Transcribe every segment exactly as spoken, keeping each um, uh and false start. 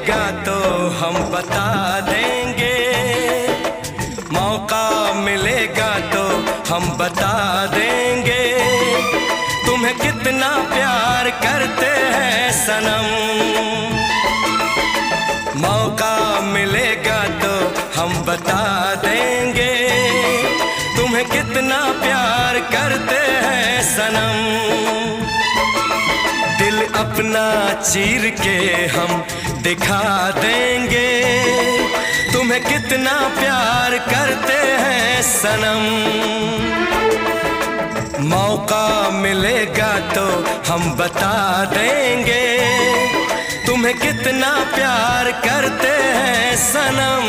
मिलेगा तो हम बता देंगे, मौका मिलेगा तो हम बता देंगे, तुम्हें कितना प्यार करते हैं सनम। मौका मिलेगा तो हम बता देंगे, तुम्हें कितना प्यार करते हैं सनम। दिल अपना चीर के हम दिखा देंगे, तुम्हें कितना प्यार करते हैं सनम। मौका मिलेगा तो हम बता देंगे, तुम्हें कितना प्यार करते हैं सनम।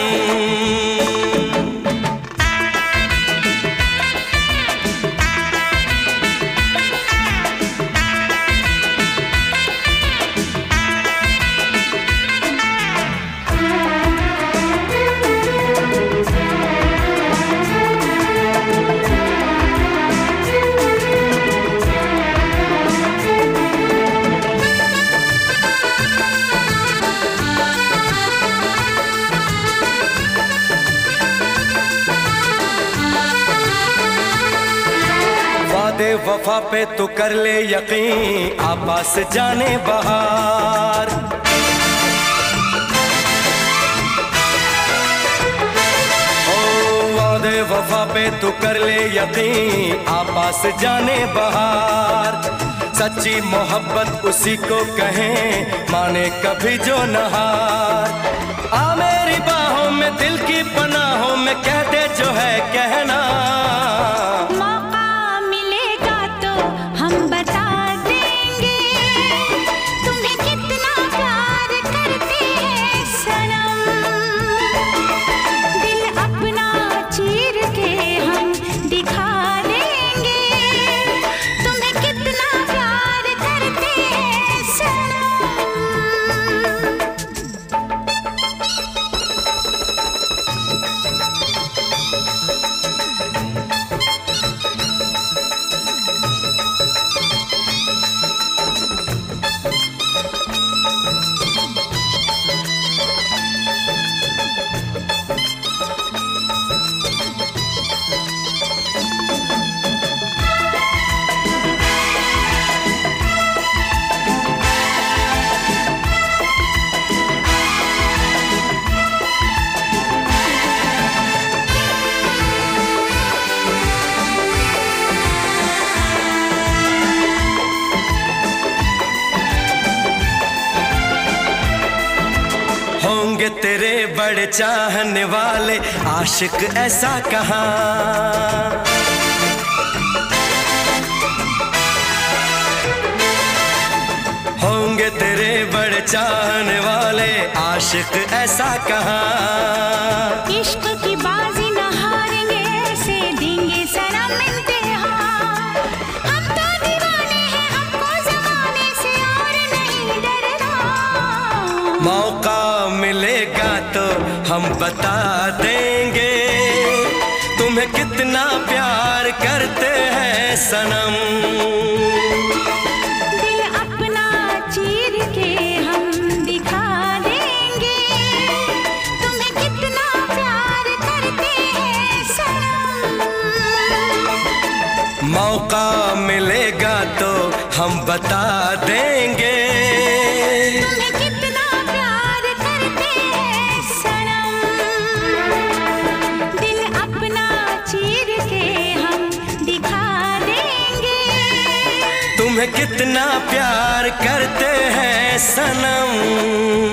वादे वफा पे तो कर ले यकीन, आपस जाने बहार। ओ वादे वफा पे तो कर ले यकीन, आपस जाने बहार। सच्ची मोहब्बत उसी को कहें, माने कभी जो नहार। आ मेरी बाहों में दिल की पनाहों में, कह दे जो है कहना। होंगे तेरे बड़े चाहने वाले, आशिक ऐसा कहाँ। होंगे तेरे बड़े चाहने वाले, आशिक ऐसा कहाँ। इश्क की बाजी न हारेंगे, ऐसे देंगे सनम इम्तिहान। हम तो दीवाने हैं, हमको ज़माने से और नहीं डरना। मौका मिलेगा तो हम बता देंगे, तुम्हें कितना प्यार करते हैं सनम। दिल अपना चीर के हम दिखा देंगे, तुम्हें कितना प्यार करते हैं सनम। मौका मिलेगा तो हम बता देंगे, तुम्हें कितना प्यार करते हैं सनम। दिल अपना चीर के हम दिखा देंगे, तुम्हें कितना प्यार करते हैं सनम।